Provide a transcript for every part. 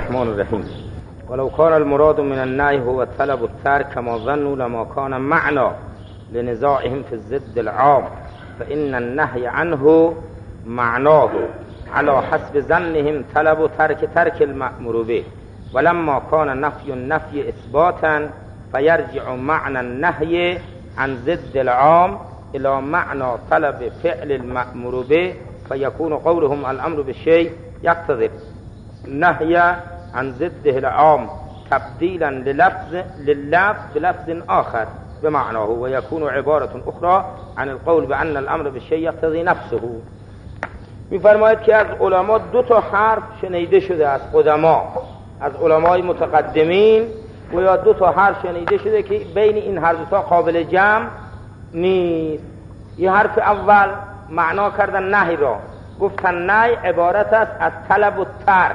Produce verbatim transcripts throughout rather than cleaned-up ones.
الرحمن الرحیم. ولو كان المراد من النهي هو طلب الترك كما ظنوا لما كان معنى لنزاعهم في الضد العام فإن النهي عنه معناه على حسب ظنهم طلب ترك ترك المأمور به، ولما كان نفي النفي إثباتا فيرجع معنى النهي عن ضد العام إلى معنى طلب فعل المأمور به، فيكون قولهم الأمر بالشيء يقتضي النهي عن ضده العام تبديلا للفظ لللفظ بلفظ آخر بمعناه، ويكون عبارة أخرى عن القول بأن الأمر بالشيء يقتضي نفسه. می‌فرماید که از علما دو تا حرف شنیده شده، از قدما، از علمای متقدمین و یا دو تا حرف شنیده شده که بین این هر دو تا قابل جمع نیست. یه حرف اول معنا کردن نهی را، گفتن نهی عبارت است از طلب و ترک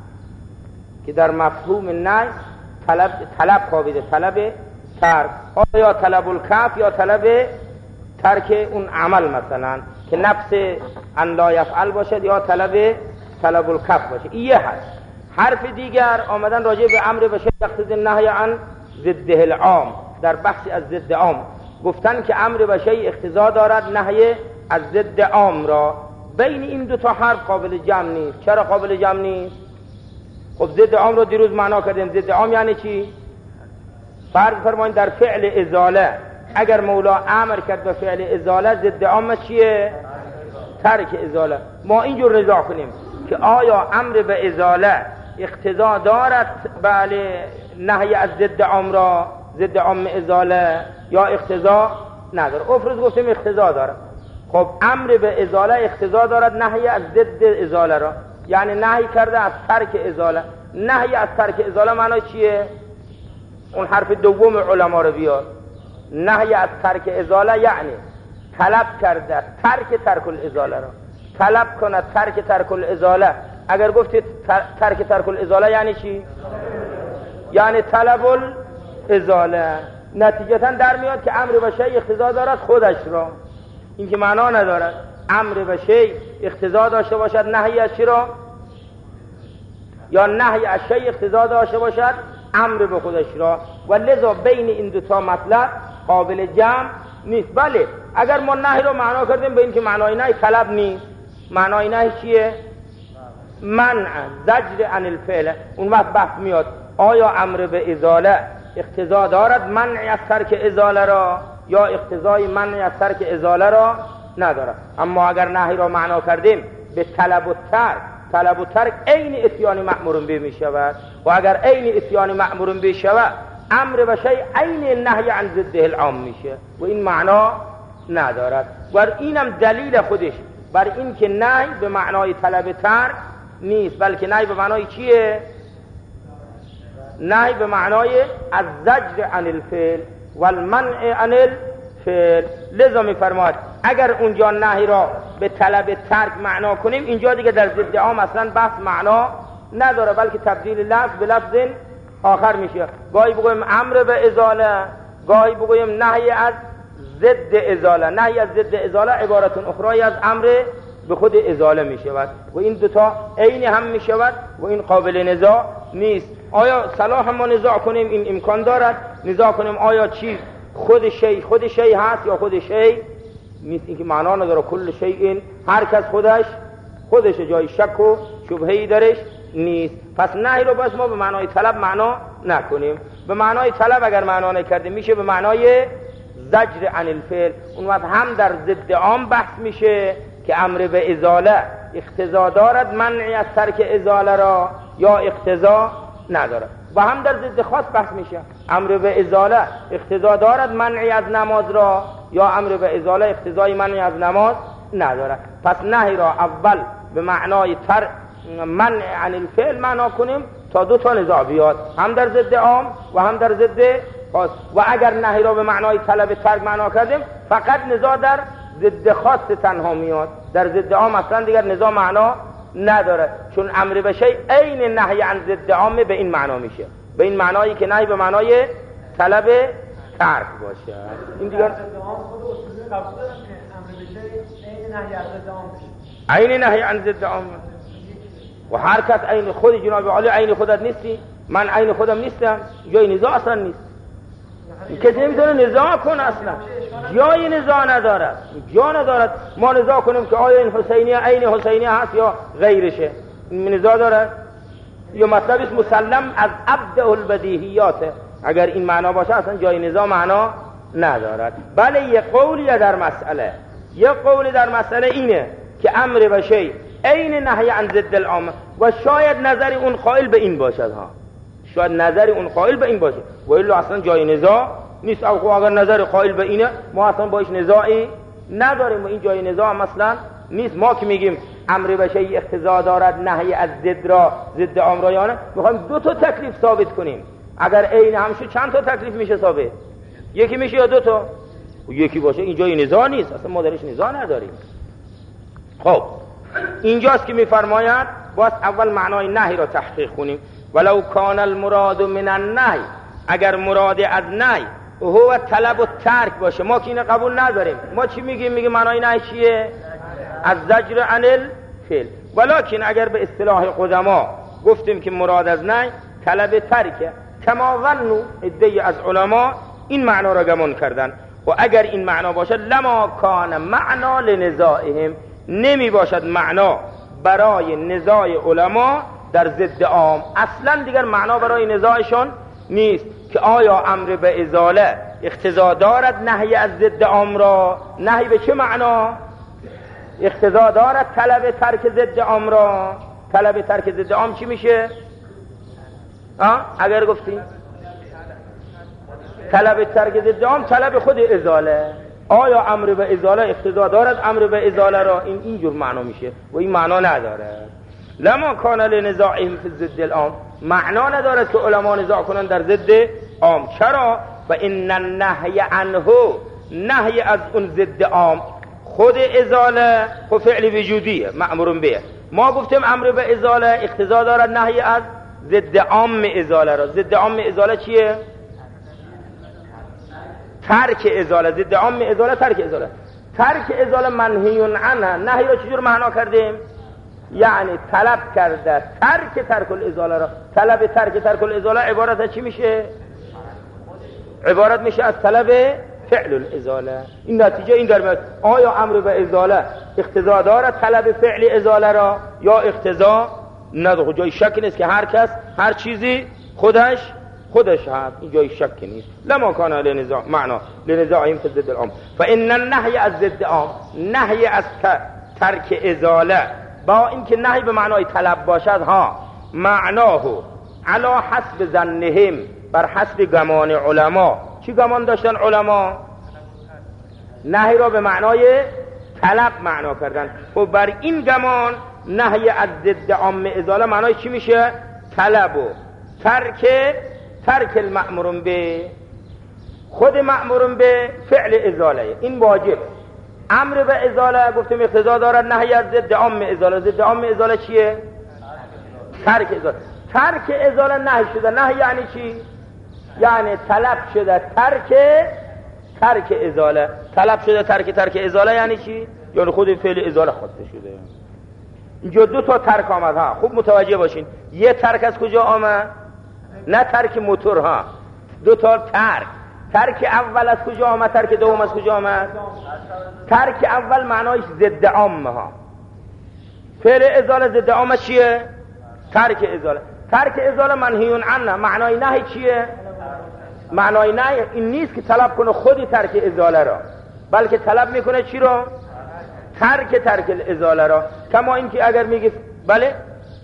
که در مفهوم نهی طلب طلب خوابیده، طلب ترک، یا طلب الکف یا طلب ترک اون عمل، مثلا که نفس ان لا یفعل باشد یا طلب طلب الکف باشه. این یه حرف. حرف دیگر آمدن راجع به امر بشه یقتضی النهی عن ضده العام، در بحثی از ضد عام گفتن که امر بشه اقتضا دارد نهی از ضد عام را. بین این دو تا حرف قابل جمع نیست. چرا قابل جمع نیست؟ خب ضد عام رو دیروز معنا کردیم. ضد عام یعنی چی؟ فرض فرمایید در فعل ازاله اگر مولا امر کرد به فعل ازاله، ضد عام چیه؟ ترک ازاله. ما اینجور نزاع کنیم که آیا امر به ازاله اقتضا دارد بله نهی از ضد عام را، ضد عام ازاله، یا اقتضا نداره؟ افرض گفتیم اقتضا دارد. خب امر به ازاله اقتضا دارد نهی از ضد ازاله را، یعنی نهی کرده از ترک ازاله. نهی از ترک ازاله معنی چیه؟ اون حرف دوم علما رو بیار. نهی از ترک ازاله یعنی طلب کرده ترک ترک الازاله را، طلب کنه ترک ترک الازاله. اگر گفتید ترک ترک الازاله یعنی چی؟ یعنی طلب الازاله. نتیجتا در میاد که امر به شیء اقتضا دارد خودش را، این که معنا ندارد. امر به شیء اقتضا داشته باشد نهی از چی را، یا نهی از شیء اقتضا داشته باشد امر به خودش را، و لذا بین این دو تا مطلب قابل جمع نیست. بله اگر ما نهی رو معنا کردیم به این که معنای نهی طلب نیست، معنای نهی چیه؟ منع، زجر عن الفعل. اون وقت بحث میاد آیا امر به ازاله اقتضا دارد منع از ترک ازاله را، یا اقتضای منع از ترک ازاله را ندارد. اما اگر نهی را معنا کردیم به طلب و ترک، طلب و ترک عین اتیان مأمور به می شود، و اگر عین اتیان مأمور به شود امر به شیء عین نهی عن ضده العام میشه و این معنا ندارد. و اینم دلیل خودش بر این که نهی به معنای طلب ترک نیست، بلکه نهی به معنای چیه؟ نهی به معنای از زجر عن الفعل و المنع عن الفعل. لذا میفرماید اگر اونجا نهی را به طلب ترک معنا کنیم، اینجا دیگه در ضد عام اصلا بحث معنا نداره، بلکه تبدیل لفظ به لفظ آخر میشه. گاهی بگویم امر به ازاله، گاهی بگویم نهی از ضد ازاله. نهی از ضد ازاله عبارتون اخرای از امر به خود ازاله میشود و این دوتا عین هم میشود و این قابل نزاع نیست. آیا صلاح ما نزاع کنیم؟ این امکان دارد نزاع کنیم آیا چی خود شی خود شی هست یا خود شی نیست. این که معنا نداره. کل شی این هر کس خودش خودش جای شک و شبهه‌ای درش نیست. پس نهی رو بس ما به معنای طلب معنا نکنیم. به معنای طلب اگر معنا نکردیم میشه به معنای زجر عن الفعل. اون وقت هم در ضد عام بحث میشه که امر به ازاله اقتضا دارد منعی از ترک ازاله را یا اقتضا ندارد، و هم در ضد خاص بحث میشه. امر به ازاله اقتضا دارد منعی از نماز را یا امر به ازاله اقتضای منعی از نماز ندارد. پس نهی را اول به معنای تر منع عن الفعل معنا کنیم تا دو تا نزاع بیاد، هم در ضد عام و هم در ضد خاص. و اگر نهی را به معنای طلب ترک معنا کردیم فقط نزاع در ضد خاص تنها میاد، در ضد عام اصلا دیگر نزاع معنا نداره، چون امر به شیء عین نهی عن ضد عام به این معنا میشه، به این معنایی که نهی به معنای طلب ترک باشه. این دیگر عین نهی عن ضد عام. و هر کس عین خود جناب عالی عین خودت نیستی، من عین خودم نیستم، جای نزاع اصلا نیست. کسی نمیتونه نزاع کنه، اصلا جای نزاع ندارد، جا ندارد ما نزاع کنیم که آیا این حسینیه عین حسینیه هست یا غیرشه. این نزاع دارد یا مطلبش مسلم از ابدع البدیهیات. اگر این معنا باشه اصلا جای نزاع معنا ندارد. بله یه قولی در مسئله، یه قولی در مسئله اینه که امر به شیء عین نهی عن ضد العام و شاید نظر اون قائل به این باشد ها، شاید نظر اون قائل به این باشه و الا اصلا جای نزاع نیست. او اگر نظر قائل به اینه ما اصلا باش نزاعی نداریم و این جای نزاع مثلا نیست. ما که میگیم امر به شیء اقتضا دارد نهی از ضد را ضد عام را یا نه، میخوایم دو تا تکلیف ثابت کنیم. اگر عین هم شد چند تا تکلیف میشه ثابت؟ یکی میشه یا دو تا؟ و یکی باشه این جای نزاع نیست، اصلا ما درش نزاع نداریم. خب اینجاست که میفرماید باز اول معنای نهی را تحقیق کنیم. ولو کان المراد من النهی، اگر مراد از نهی هو طلب و ترک باشه، ما که اینو قبول نداریم. ما چی میگیم؟ میگیم معنای نهی چیه؟ از زجر عن الفعل. ولکن اگر به اصطلاح قدما گفتیم که مراد از نهی طلب ترکه، کما ظنوا عده از علما این معنا را گمان کردن. و اگر این معنا باشد لما کان معنا لنزاعهم، نمی باشد معنا برای نزاع علما در ضد عام، اصلا دیگر معنا برای نزاعشون نیست که آیا امر به ازاله اقتضا دارد نهی از ضد عام را. نهی به چه معنا؟ اقتضا دارد طلب ترک ضد عام را. طلب ترک ضد عام چی میشه؟ ها اگر گفتی طلب ترک ضد عام طلب خود ازاله، آیا امر به ازاله اقتضا دارد امر به ازاله را؟ این اینجور معنا میشه و این معنا نداره. لما کان لنزاعهم فی ضد العام، معنا ندارد که علما نزاع کنن در ضد عام. چرا؟ و ان النهی عنه، نهی از اون ضد عام خود ازاله و فعل وجودیه مأمور به. ما گفتیم امر به ازاله اقتضا دارد نهی از ضد عام ازاله را. ضد عام ازاله چیه؟ ترک ازاله. ضد عام ازاله ترک ازاله. ترک ازاله منهی عنه، نهی را چجور معنا کردیم؟ یعنی طلب کرده ترک ترک الازاله را. طلب ترک ترک الازاله عبارت از چی میشه؟ عبارت میشه از طلب فعل الازاله. این نتیجه این در میاد آیا امر به ازاله اقتضا دارد طلب فعل ازاله را یا اقتضا نداره. جای شک نیست که هر کس هر چیزی خودش خودش هست، این جای شک نیست. لما کان لنزاع معنا لنزاعهم فی ضد العام فان النهی از ضد عام، نهی از ترک ازاله با اینکه نهی به معنای طلب باشد ها، معناه علی حسب ظنهم، بر حسب گمان علما. چی گمان داشتن علما؟ نهی را به معنای طلب معنا کردن. و بر این گمان نهی از ضد عام ازاله معنای چی میشه؟ طلب و ترک ترک المأمور به، خود مأمور به فعل ازاله. این واجب. امر به ازاله گفتیم اقتضا دارد نهی از ضد عام ازاله. ضد عام ازاله چیه؟ ترک ازاله. ترک ازاله نهی شده. نهی یعنی چی؟ یعنی طلب شده ترک ترک ازاله. طلب شده ترک ترک ازاله یعنی چی؟ یعنی خود فعل ازاله خواسته شده. اینجا دو تا ترک آمد ها، خوب متوجه باشین. یه ترک از کجا آمد؟ نه ترک موتور ها، دو تا ترک. ترک اول از کجا آمد؟ ترک دوم از کجا آمد؟ ترک اول معنایش ضد عام ها. فعل ازاله ضد عام چیه؟ ترک ازاله. ترک ازاله منهی عنه. معنای نهی چیه؟ معنای نهی این نیست که طلب کنه خودی ترک ازاله را، بلکه طلب میکنه چی را؟ ترک ترک الازاله را. کما این که اگر میگه بله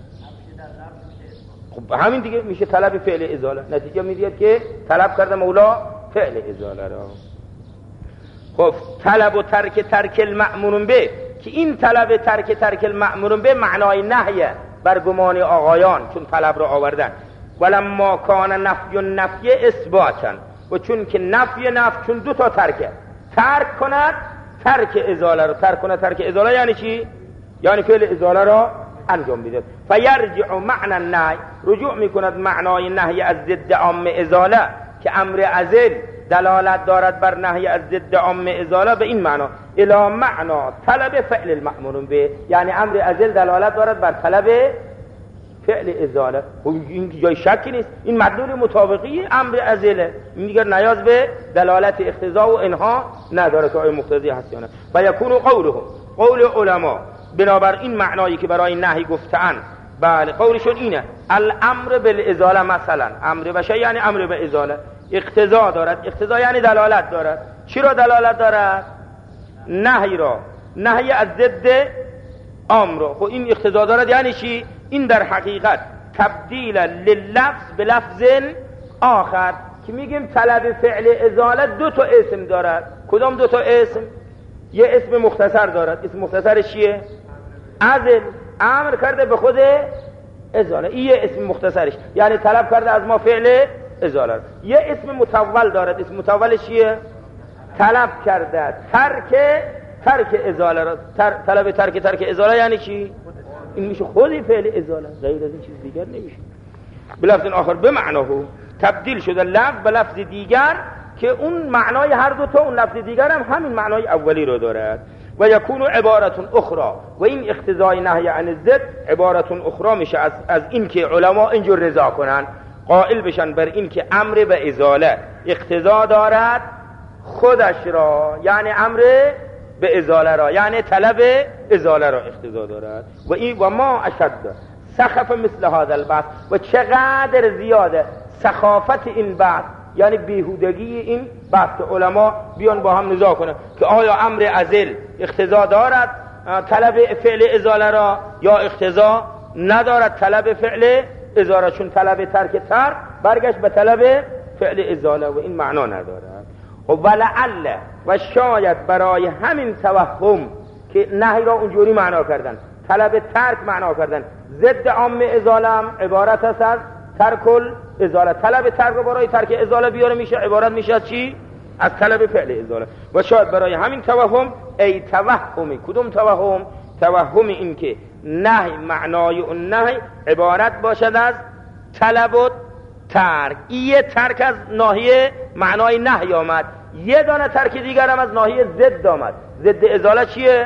خب همین دیگه میشه طلب فعل ازاله. نتیجه میدید که طلب کرده مولا فعل ازاله را. خب طلب و ترک ترک المأمور به، که این طلب ترک ترک المأمور به معنای نهیه بر گمان آقایان، چون طلب را آوردن. ولما کان نفی نفی اثباتن، و چون که نفی نفی چون دو تا ترکه، ترک کند ترک ازاله را. ترک کند ترک ازاله یعنی چی؟ یعنی فعل ازاله را انجام میده. فیرجع معنی النهی، رجوع میکند معنای نهی از ضد عام ازاله که امر ازل دلالت دارد بر نهی از ضد عام ازاله به این معنا الی معنا طلب فعل المأمور به، یعنی امر ازل دلالت دارد بر طلب فعل ازاله. این جای شکی نیست، این مدلول مطابقی امر ازله، این دیگر نیاز به دلالت اقتضا و انها نداره که آیا مقتضی هست یا نه. و یکون قوله، قول علما بنابر این معنایی که برای نهی گفتن، بله قولشون اینه الامر بالازاله، مثلا امر بشه یعنی امر به ازاله اقتضا دارد، اقتضا یعنی دلالت دارد. چی را دلالت دارد؟ نهی را، نهی از ضد امر. خب این اقتضا دارد یعنی چی؟ این در حقیقت تبدیل لللفظ به لفظ آخر، که میگیم طلب فعل ازاله دو تا اسم دارد. کدام دو تا اسم؟ یه اسم مختصر دارد، اسم مختصر چیه؟ ازل، امر کرده به خود ازاله، این یه اسم مختصرش، یعنی طلب کرده از ما فعل ازاله. یه اسم مطول دارد، اسم مطولش چیه؟ طلب کرده ترک ترک ازاله را. تر، طلب ترک ترک ازاله یعنی چی؟ این میشه خود فعل ازاله، غیر از این چیز دیگر نمیشه. به لفظ آخر به معناه تبدیل شده لفظ به لفظ دیگر که اون معنای هر دو تا، اون لفظ دیگر هم همین معنای اولی رو دارد. و یکون عبارت اخرى، و این اقتضای نهی عن الضد عبارت اخرى میشه از از این که علما اینجور رضا کنن، قائل بشن بر این که امر به ازاله اقتضا دارد خودش را، یعنی امر به ازاله را، یعنی طلب ازاله را اقتضا دارد. و این و ما اشد سخف مثل هذا البحث، و چقدر زیاده سخافت این بحث، یعنی بیهودگی این بحث که علما بیان با هم نزاع کنه که آیا امر ازل اقتضا دارد طلب فعل ازاله را یا اقتضا ندارد طلب فعل ازاله، چون طلب ترک تر برگشت به طلب فعل ازاله و این معنا ندارد. و ولعل و شاید برای همین توهم که نهی را اونجوری معنا کردن، طلب ترک معنا کردن، ضد عام ازاله هم عبارت است از ترکل ازاله، طلب ترک برای ترک ازاله بیاره میشه عبارت میشه از چی؟ از طلب فعل ازاله. و شاید برای همین توهم، ای توهمی، کدوم توهم؟ توهم این که نهی، معنای اون نهی عبارت باشد از طلب و ترک. این ترک از ناحیه معنای نهی آمد، یه دانه ترک دیگر هم از ناحیه ضد آمد. ضد ازاله چیه؟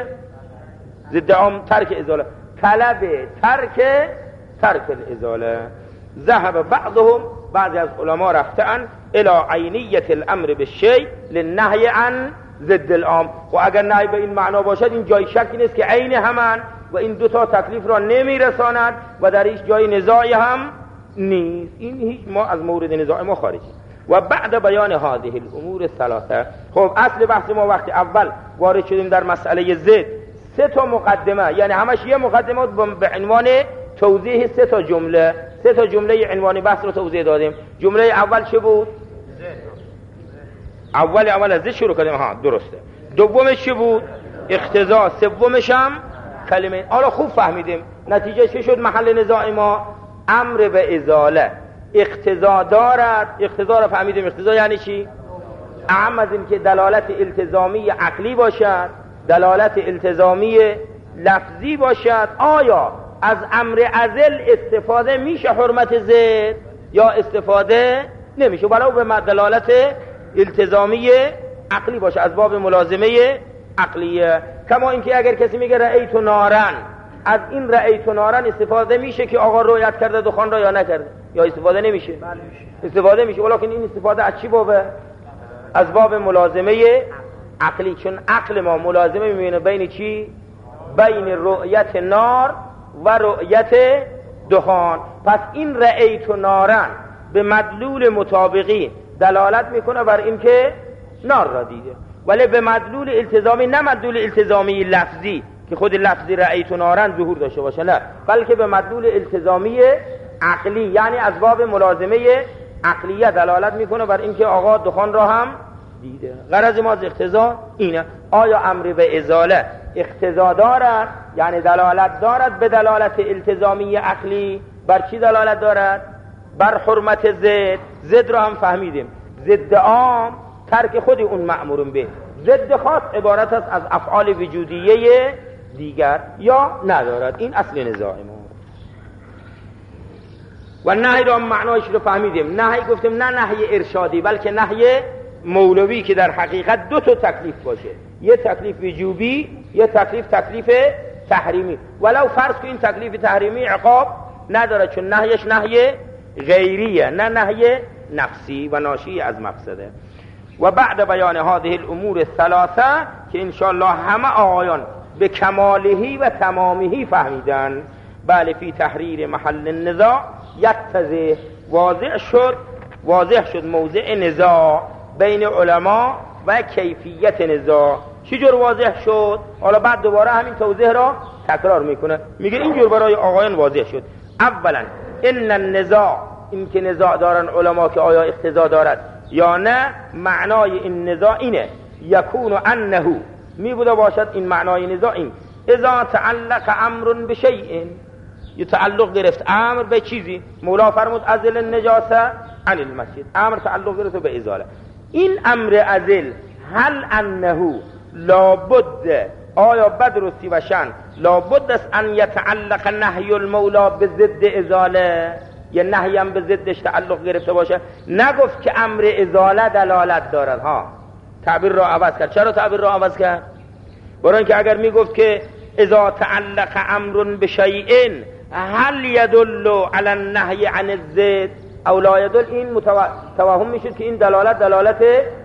ضد عام ترک ازاله، طلب ترک ترک الازاله. ذهب بعضهم، بعضی از علما رفتن الى عینیت الامر بالشیء للنهی عن ضد العام. و اگر نهی به این معنا باشد این جای شکی نیست که عین همان و این دوتا تکلیف را نمیرساند و در هیچ جای نزاعی هم نیست. این هیچ ما از مورد نزاع ما خارجی. و بعد بیان هذه الامور الثلاثه، خب اصل بحث ما وقتی اول وارد شدیم در مسئله ضد، سه تا مقدمه، یعنی همش یه مقدمه به عنوان توضیح سه تا جمله، سه تا جمله عنوان بحث رو توضیح دادیم. جمله اول چه بود؟ اول اول از ضد شروع کردیم، ها درسته. دومش چه بود؟ اقتضا. سومش هم کلمه. حالا خوب فهمیدیم نتیجه چه شد؟ محل نزاع ما امر به ازاله اقتضا دارد. اقتضا رو فهمیدیم، اقتضا یعنی چی؟ اهم از این که دلالت التزامی عقلی باشد، دلالت التزامی لفظی باشد. آیا از امر ازل استفاده میشه حرمت زد یا استفاده نمیشه؟ ولو به دلالت التزامی عقلی باشه، از باب ملازمه عقلیه. کما اینکه اگر کسی میگه رأیت نارن، از این رأیت نارن استفاده میشه که آقا رؤیت کرده دخان را یا نکرده، یا استفاده نمیشه؟ بله میشه. استفاده میشه، ولیکن این استفاده از چی بابه؟ از باب ملازمه عقلی، چون عقل ما ملازمه میبینه بین چی؟ بین رؤیت نار و رؤیت دخان. پس این رأیت نارن به مدلول مطابقی دلالت میکنه بر این که نار را دیده، ولی به مدلول التزامی، نه مدلول التزامی لفظی که خود لفظی رأیت نارن ظهور داشته باشه، نه، بلکه به مدلول التزامی عقلی، یعنی از باب ملازمه عقلیه دلالت میکنه بر این که آقا دخان را هم دیده. غرض ما از اقتضا اینه. آیا امر به ازاله اقتضا دارد، یعنی دلالت دارد به دلالت التزامی عقلی؟ بر چی دلالت دارد؟ بر حرمت زد. زد را هم فهمیدیم، ضد عام ترک خود اون مأمورون به. ضد خاص عبارت است از افعال وجودیه دیگر یا ندارد. این اصل نزاع ما. و نهی را معنایش رو فهمیدیم. نهی گفتیم نه نهی ارشادی، بلکه نهی مولوی که در حقیقت دو تا تکلیف باشه، یه تکلیف وجوبی، یه تکلیف تکلیف تحریمی. ولو فرض که این تکلیف تحریمی عقاب نداره، چون نهیش نهی غیریه نه نهی نفسی و ناشی از مفسده. و بعد بیان هذه الامور الثلاثه که انشاءالله همه آقایان به کمالهی و تمامهی فهمیدن، بله فی تحریر محل النزاع یتضح، واضح شد واضح شد موضع نزاع بین علما و کیفیت نزاع. چجور واضح شد؟ حالا بعد دوباره همین توضیح را تکرار میکنه، میگه اینجور برای آقایان واضح شد. اولا ان النزاع، این که نزاع دارن علما که آیا اقتضا دارد یا نه، معنای این نزاع اینه یکون انه، می بوده باشد این معنای نزاع این اذا تعلق امر بشیء، یه تعلق گرفت امر به چیزی، مولا فرمود ازل النجاسه عن المسجد، امر تعلق گرفت به ازاله. این امر ازل هل انه لابد، آیا بدرستی و شن لابد است ان یتعلق نهی المولا به ضد ازاله، یه نهی هم به ضدش تعلق گرفته باشه؟ نگفت که امر ازاله دلالت دارد، ها تعبیر را عوض کرد. چرا تعبیر را عوض کرد؟ برای اینکه اگر میگفت که اذا تعلق امر بشیء هل يدل على النهي عن الزد او لا يدل، این توهم میشد که این دلالت دلالت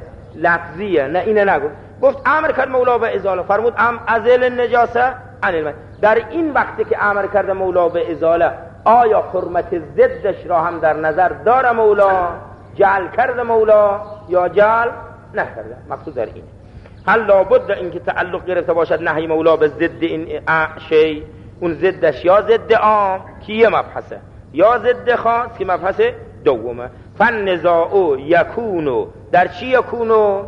لفظیه. نه اینه نگفت، گفت امر کرد مولا به ازاله، فرمود ام ازل النجاسه عن الماء. در این وقتی که امر کرده مولا به ازاله، آیا حرمت ضدش را هم در نظر داره مولا؟ جعل کرده مولا یا جعل نکرده؟ مقصود در اینه. هل لابد اینکه تعلق گرفته باشد نهی مولا به ضد این شی، اون ضدش یا ضد عام که یه مبحثه یا ضد خاص که مبحث دومه. فالنزاع یکونو در چی یکونو؟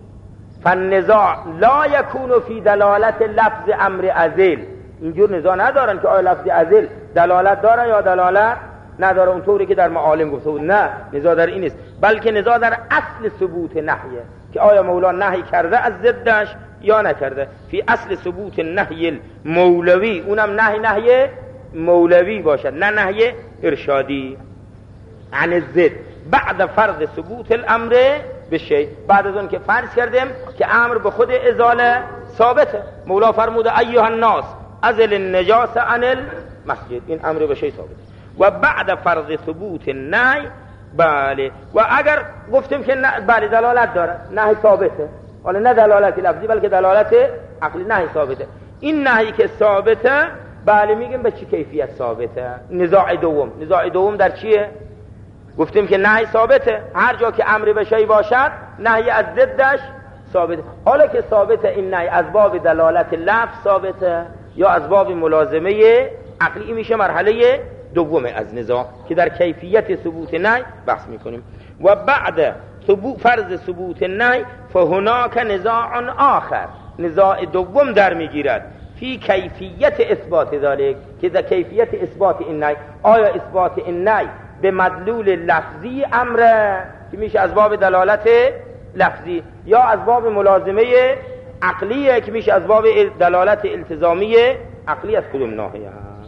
فالنزاع لا یکونو فی دلالت لفظ امر ازل. اینجور نزاع ندارن که آیا لفظ ازل دلالت داره یا دلالت نداره، اونطوری که در معالم گفته بود. نه، نزاع در این نیست، بلکه نزاع در اصل ثبوت نهیه که آیا مولا نهی کرده از ضدش یا نکرده. فی اصل ثبوت نهی مولوی، اونم نهی نهی مولوی باشد نه نهی ارشادی عن الضد، بعد فرض ثبوت الامر بشی، بعد از اون که فرض کردیم که امر به خود ازاله ثابته. مولا فرموده ایها الناس ازل النجاسه عن المسجد، این امر به شی ثابته. و بعد فرض ثبوت النهی، بله، و اگر گفتیم که بله دلالت داره، نهی ثابته، حالا نه دلالت لفظی بلکه دلالت عقلی، نهی ثابته. این نهی که ثابته، بله میگیم به چی کیفیت ثابته؟ نزاع دوم. نزاع دوم در چیه؟ گفتیم که نهی ثابته، هر جا که امر به شی باشد نهی از ضدش ثابته. حالا که ثابته این نهی از باب دلالت لفظ ثابته یا از باب ملازمه عقلی، میشه مرحله دوم از نزاع که در کیفیت ثبوت نهی بحث میکنیم. و بعد ثبوت فرض ثبوت نهی فهناک نزاع آخر، نزاع دوم در میگیرد فی کیفیت اثبات ذلك، که در کیفیت اثبات این نهی، آیا اثبات این نهی به مدلول لفظی امره که میشه از باب دلالت لفظی، یا از باب ملازمه عقلیه که میشه از باب دلالت التزامی عقلی، از کدوم ناحیه هست.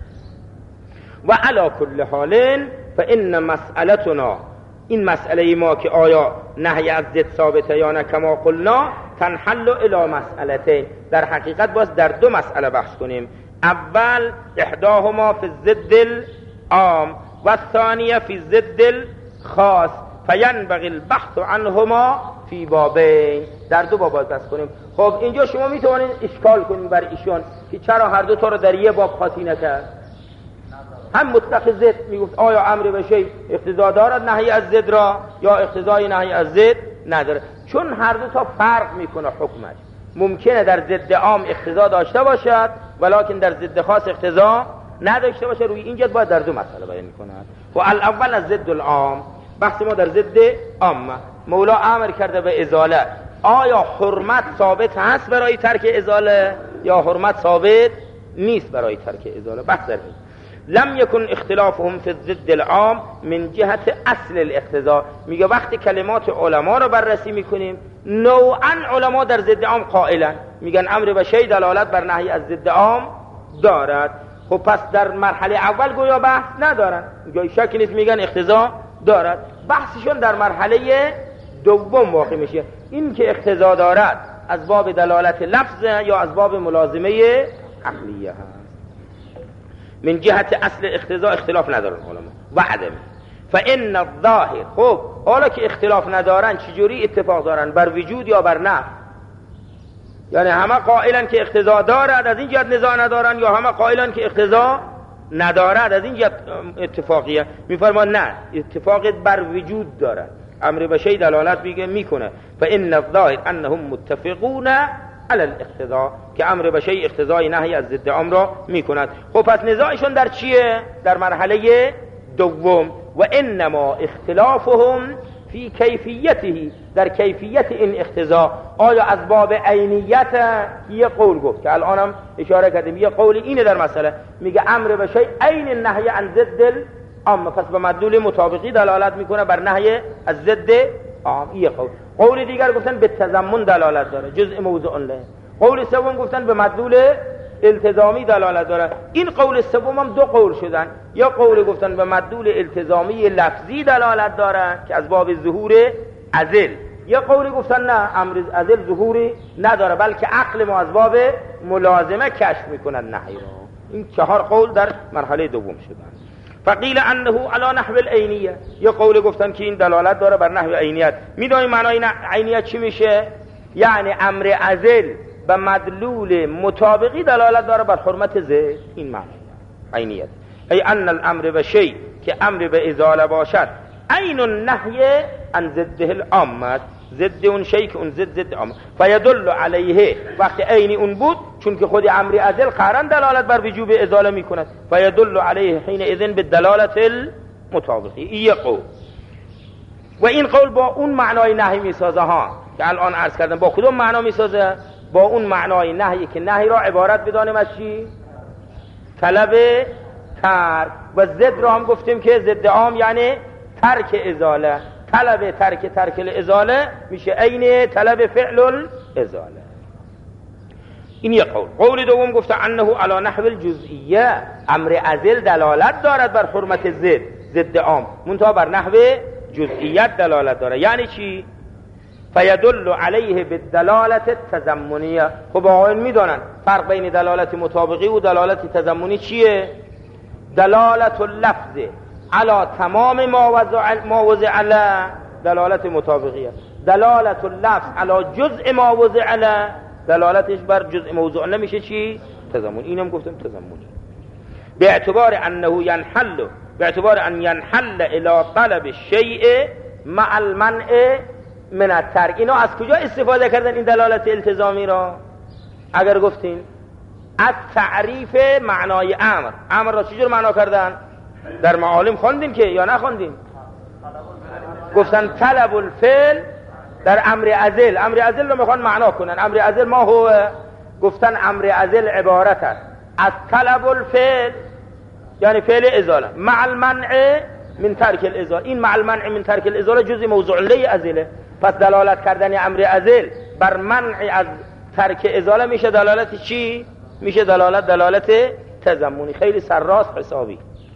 و علی کل حال فان مسئلتنا، این مسئله ما که آیا نهی از ضد ثابته یا نه، کما قلنا تنحل الی مسئلتین، در حقیقت باز در دو مسئله بحث کنیم. اول احداهما فی الضد العام و الثانیه فی الضد الخاص، فینبغی البحث عنهما فی بابین، در دو باب بحث کنیم. خب اینجا شما میتونید اشکال کنید بر ایشون که چرا هر دو تا رو در یه باب خاصی نکرد؟ هم مطلق ضد میگفت آیا امر به شی اقتضا دارد نهی از ضد را یا اقتضای نهی از ضد نداره، چون هر دو تا فرق میکنه حکمش. ممکنه در ضد عام اقتضا داشته باشد ولکن در ضد خاص اقتضا نداشته باشه. روی این جد باید در دو مسئله بیان میکند. و الاول از ضد العام، بحث ما در ضد عام. مولا امر کرده به ازاله، آیا حرمت ثابت هست برای ترک ازاله یا حرمت ثابت نیست برای ترک ازاله؟ بحث در این. لم یکن اختلافهم فی الضد العام من جهت اصل الاقتضا، میگه وقتی کلمات علما رو بررسی میکنیم، نوعا علما در ضد عام قائلن، میگن امر به شی دلالت بر نهی از ضد عام دارد. خب پس در مرحله اول گویا بحث ندارن، گویا شکی نیست، میگن اقتضا دارد. بحثشون در مرحله دوم واقع میشه، این که اقتضا دارد از باب دلالت لفظ یا از باب ملازمه عقلیه هست. من جهت اصل اقتضا اختلاف ندارن علما و عدمی. فان الظاهر، خب حالا که اختلاف ندارن چجوری اتفاق دارن؟ بر وجود یا بر نفی؟ یعنی همه قائلن که اقتضا دارد از این جهت نزاع ندارن، یا همه قائلن که اقتضا ندارد از این جهت اتفاقیه؟ میفرمان نه، اتفاق بر وجود دارد. امر به شیء دلالت میگه میکنه. فان الظاهر انهم متفقون علی الاقتضا، که امر به شیء اقتضای نهی از ضد امر را میکند. خب پس نزاعشون در چیه؟ در مرحله دوم. و انما اختلافهم فی کیفیته، در کیفیت این اقتضا. آیا از باب عینیت؟ یه قول گفت که الانم اشاره کردیم، یه قول اینه در مسئله، میگه امر به شیء عین النهی عن ضد العام، پس به مدلول مطابقی دلالت میکنه بر نهی از ضد عام. یه قول. قول دیگر گفتن به تضمن دلالت داره، جزء موضوع له. قول سوم گفتن به مدلول التزامی دلالت داره. این قول سوم هم دو قول شدن. یا قول گفتن به مدلول التزامی لفظی دلالت داره که از باب ظهور ازل، یا قول گفتن نه، امر ازل ظهوری نداره بلکه عقل ما از باب ملازمه کشف میکنن نهی را. این چهار قول در مرحله دوم شدن. فقیل انه علی نحو العینیه، یا قول گفتن که این دلالت داره بر نحو عینیت. میدونی معنای عینیت چی میشه؟ یعنی امر ازل به مدلول مطابقی دلالت داره بر حرمت ذات. این معنی عینیت. ای ان الامر به شیء، که امر به ازاله باشد، عین النهی عن ضده العامه، ضد اون شیء که اون ضد ضد عام، فیدل علیه، وقتی عین اون بود چون که خود امر ازل قرن دلالت بر وجوب ازاله میکند، فیدل علیه حین اذن بالدلاله المطابقی. این قول. و این قول با اون معنای نهی میسازه ها که الان عرض کردم. با کدوم معنا میسازه؟ با اون معنای نهی که نهی را عبارت بدانیم از چی؟ طلب ترک. و ضد را هم گفتیم که ضد عام یعنی ترک ازاله. طلب ترک ترک الازاله میشه عین طلب فعل الازاله. این یک قول. قول دوم گفته انه علی نحو الجزئیه، امر ازل دلالت دارد بر حرمت ضد ضد عام، منتها بر نحو جزئیت دلالت داره. یعنی چی؟ فیدل علیه بالدلالت التضمنیه. خب آقایان میدونن فرق بین دلالت مطابقی و دلالت تضمنی چیه؟ دلالت اللفظ علی تمام ما وضع علی دلالت مطابقیه. دلالت اللفظ علی جزء ما وضع علی دلالتش بر جزء موضوع نمیشه چی؟ تضمن. اینم گفتم تضمنی. به اعتبار انه ینحل، به اعتبار ان ینحل الى طلب الشیء مع المنع من الترک. اینا از کجا استفاده کردن این دلالت التزامی را؟ اگر گفتین از تعریف معنای امر. امر را چجور معنا کردن؟ در معالم خواندیم که یا نخواندیم؟ گفتن طلب الفعل در امر ازل. امر ازل رو میخوان معنا کنن. امر ازل ما هو؟ گفتن امر ازل عبارت است از طلب الفعل یعنی فعل ازاله مع المنع من ترک الازاله. این مع المنع من ترک الازاله جزء موضوع لی ازله. پس دلالت کردن امر ازل بر منع از ترک ازاله میشه دلالت چی؟ میشه دلالت دلالت تضمنی. خیلی سرراست حسابی.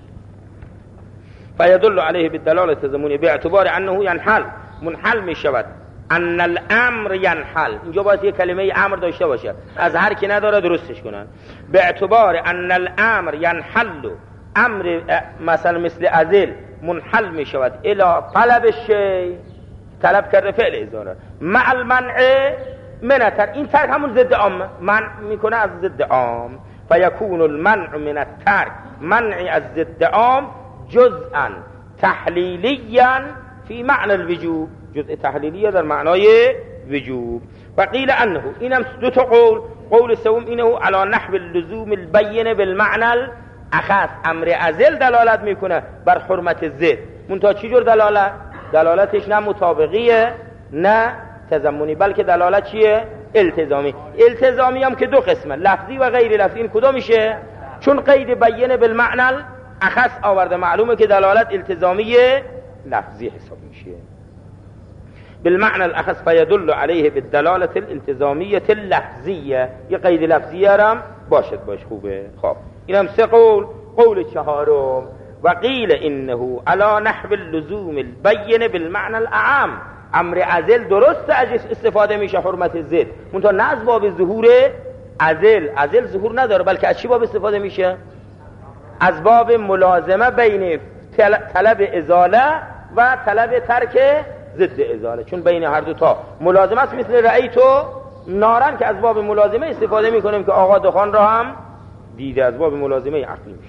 فیدل علیه بالدلاله التضمنی به اعتبار انه ینحل، منحل میشود. ان الامر ینحل، اینجا باید یک کلمه امر داشته باشه، از هر کی نداره درستش کنن. به اعتبار ان الامر ینحل، امر مثلا مثل ازل منحل میشود الی طلب الشیء، طلب کرده فعل ازاله، مع المنع من ترک. این ترک همون ضد عام، منع میکنه از ضد عام. فیکون المنع من الترک، منع از ضد عام، جزءا تحلیلیا فی معنی الوجوب، جزء تحلیلیه در معنای وجوب. وقیل انه، اینم دو تا قول. قول سوم اینه علی نحو اللزوم البین بالمعنى الاخص، امر ازل دلالت میکنه بر حرمت ضد. منتها چی جور دلالت؟ دلالتش نه مطابقیه نه تضمنی، بلکه دلالت چیه؟ التزامی. التزامی هم که دو قسمه، لفظی و غیر لفظی. این کدوم میشه؟ چون قید بیان بالمعنى اخص آورده، معلومه که دلالت التزامی لفظی حساب میشه. بالمعنى الاخص فيدل عليه بالدلاله الالتزاميه اللفظيه. یه قید لفظیه هم باشد باش خوبه. خب اینم سه قول. قول چهارم وقیل انه على نحو اللزوم البين بالمعنى الاعم، امر ازل درست از استفاده میشه حرمت ضد، منتها نه از باب ظهور ازل. ازل ظهور نداره، بلکه از چی باب استفاده میشه؟ از باب ملازمه بین طلب ازاله و طلب ترک ضد ازاله، چون بین هر دو تا ملازمه است. مثل رأیتو نارن که از باب ملازمه استفاده میکنیم که آقا دخان را هم دیده، از باب ملازمه عقلی میشه.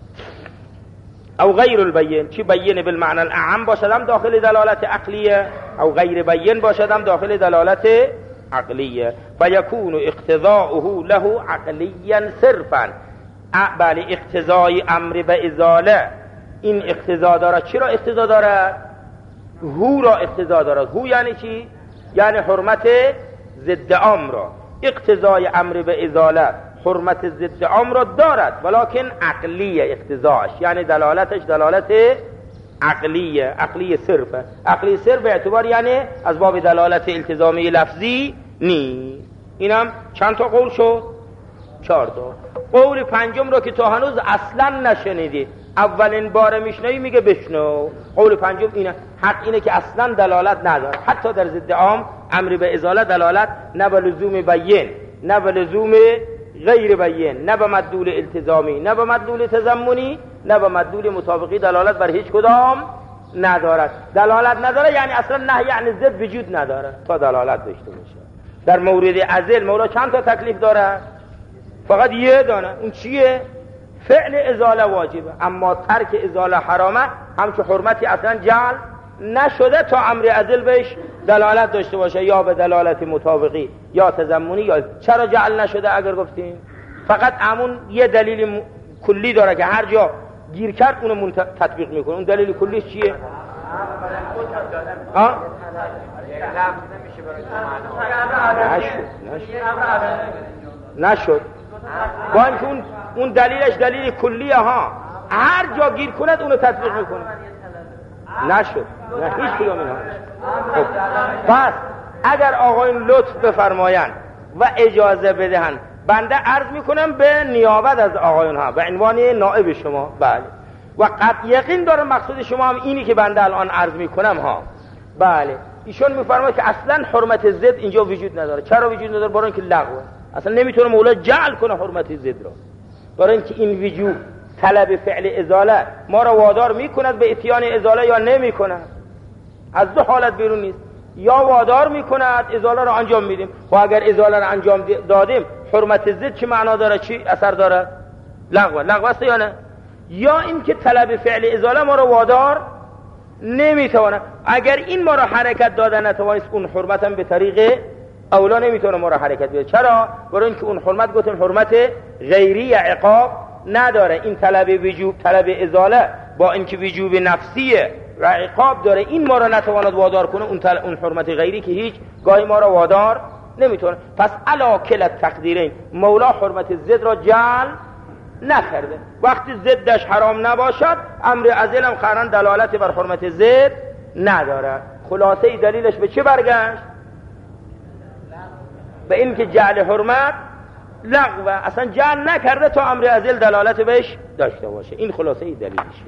او غیر البین، چی بین بالمعنى الاعم باشدم داخل دلالت عقلیه، او غیر بین باشدم داخل دلالت عقلیه. فیکون اقتضاؤه له عقلیا صرفا. بله، اقتضای امر به ازاله این اقتضا دارد. چی را اقتضا دارد؟ هو را اقتضا دارد. هو یعنی چی؟ یعنی حرمت ضد عام را. اقتضای امر به ازاله حرمت ضد عام را دارد، ولکن عقلیه اقتضاش، یعنی دلالتش دلالت عقلیه، عقلی صرفه. عقلی صرف به اعتبار یعنی از باب دلالت التزامی لفظی نی. اینم چند تا قول شد؟ چهار تا. قول پنجم رو که تو هنوز اصلا نشنیدی، اولین بار میشنوی میگه بشنو. قول پنجم اینه، حق اینه که اصلا دلالت نداره، حتی در ضد عام امر به ازاله دلالت نه به لزوم بیین، نه به لزوم غیر بیین، نه به مدلول التزامی، نه به مدلول تضمنی، نه به مدلول مطابقی دلالت بر هیچ کدام ندارد. دلالت نداره یعنی اصلا نهی یعنی ضد وجود نداره تا دلالت داشته باشه. در مورد ازل مولا چند تا تکلیف داره؟ فقط یه دانه. اون چیه؟ فعل ازاله واجبه، اما ترک ازاله حرامه، همچون حرمتی اصلا جعل نشده تا امر ازل بهش دلالت داشته باشه، یا به دلالت مطابقی یا تضمنی. یا چرا جعل نشده؟ اگر گفتیم فقط همون یه دلیل م... کلی داره که هر جا گیر کرد اونو منت... تطبیق میکنه. اون دلیل کلیش چیه؟ ها؟ نشد نشد با اینکه اون اون دلیلش دلیل کلیه ها، هر جا گیر کند اونو تطبیق میکنه. نشد، نه هیچ کدوم اینها. خب پس اگر آقایون لطف بفرمایند و اجازه بدهند، بنده عرض میکنم به نیابت از آقایون ها به عنوان نائب شما. بله، و قطع یقین دارم مقصود شما هم اینی که بنده الان عرض میکنم ها. بله، ایشون میفرماید که اصلا حرمت ضد اینجا وجود نداره. چرا وجود نداره؟ برای اینکه لغوه، اصلا نمیتونه مولا جعل کنه حرمت ضد را. برای اینکه این وجود طلب فعل ازاله ما را وادار میکند به اتیان ازاله یا نمیکند. از دو حالت بیرون نیست، یا وادار میکند ازاله را انجام میدیم، و اگر ازاله را انجام دادیم حرمت ضد چی معنا داره، چی اثر داره؟ لغوه. لغوه است یا نه؟ یا اینکه طلب فعل ازاله ما را وادار نمیتونه. اگر این ما را حرکت داده نتوانست، اون حرمت هم به طریق اولا نمیتونه ما را حرکت بده. چرا؟ برای اینکه اون حرمت گفتیم حرمت غیری عقاب نداره. این طلب وجوب، طلب ازاله با اینکه وجوب نفسیه و عقاب داره، این ما را نتواند وادار کنه. اون, تل... اون حرمت غیری که هیچ گاهی ما را وادار نمیتونه. پس علا کل تقدیرین، مولا حرمت ضد را جعل نکرده. وقتی ضدش حرام نباشد، امر ازل هم قرآن دلالت بر حرمت ضد نداره. خلاصه دلیلش به چه برگشت؟ به این که جعل حرمت لغوه، اصلا جعل نکرده تا امر ازل دلالت بهش داشته باشه. این خلاصه دلیلشه.